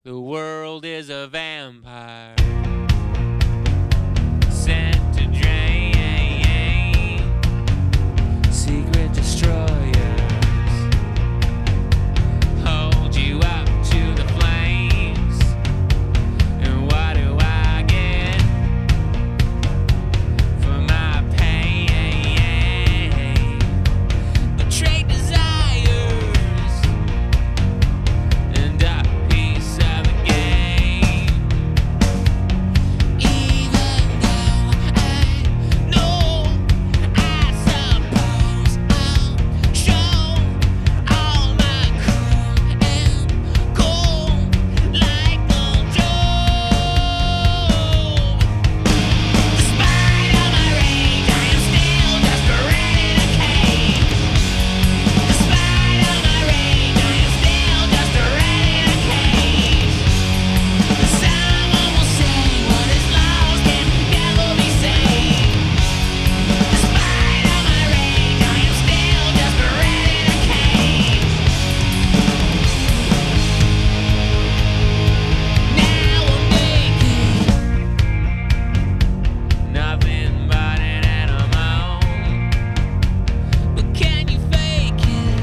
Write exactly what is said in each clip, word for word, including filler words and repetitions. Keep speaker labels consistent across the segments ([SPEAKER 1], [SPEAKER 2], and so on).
[SPEAKER 1] The world is a vampire sent to drain. Secret destroyers hold you up to the flames. And what do I get for my pain? Betrayed desires and a piece of the game. Even though I know, I suppose I'll show all my cool and cool like old Joe. Despite all my rage, I am still just a rat in a cage. Despite all my rage, I am still just a rat in a cage. Someone will say what is lost can never be saved. Despite all my rage, I am still just a rat in a cage. Now I'm naked, nothing but an animal. But can you fake it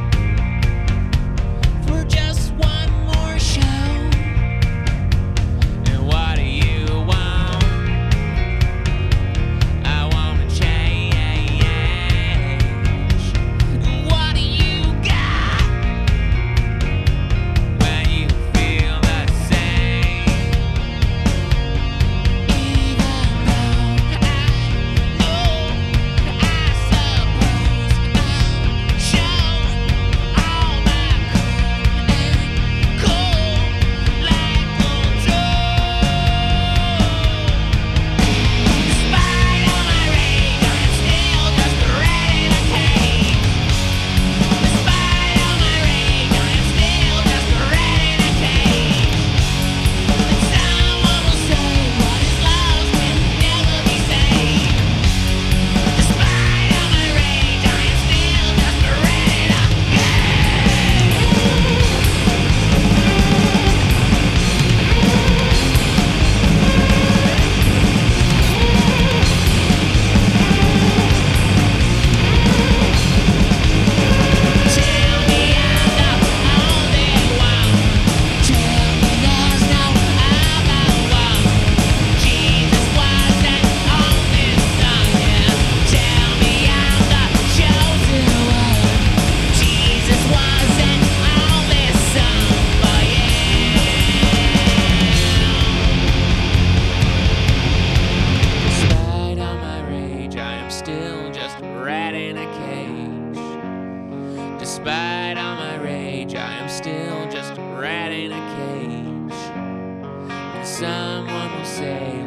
[SPEAKER 1] for just one more show? And what do you want? I wanna change. What do you got when you feel the same? Even though I know, I suppose I'll show all my cool and cool like old Joe. Despite all my rage, I am still just a rat in a cage. Despite all my rage, I am still just a rat in a cage. And someone will say what is lost can never be saved. Despite all my rage, I am still just a rat in a Tell me I'm the only one. Tell me there's no other one. Jesus wasn't on this song, yeah. Tell me I'm the chosen one. Jesus wasn't on this song, but yeah. Despite all my rage, I am still just a rat in a cage. Despite all my rage, I am still just a rat in a cage. And someone will say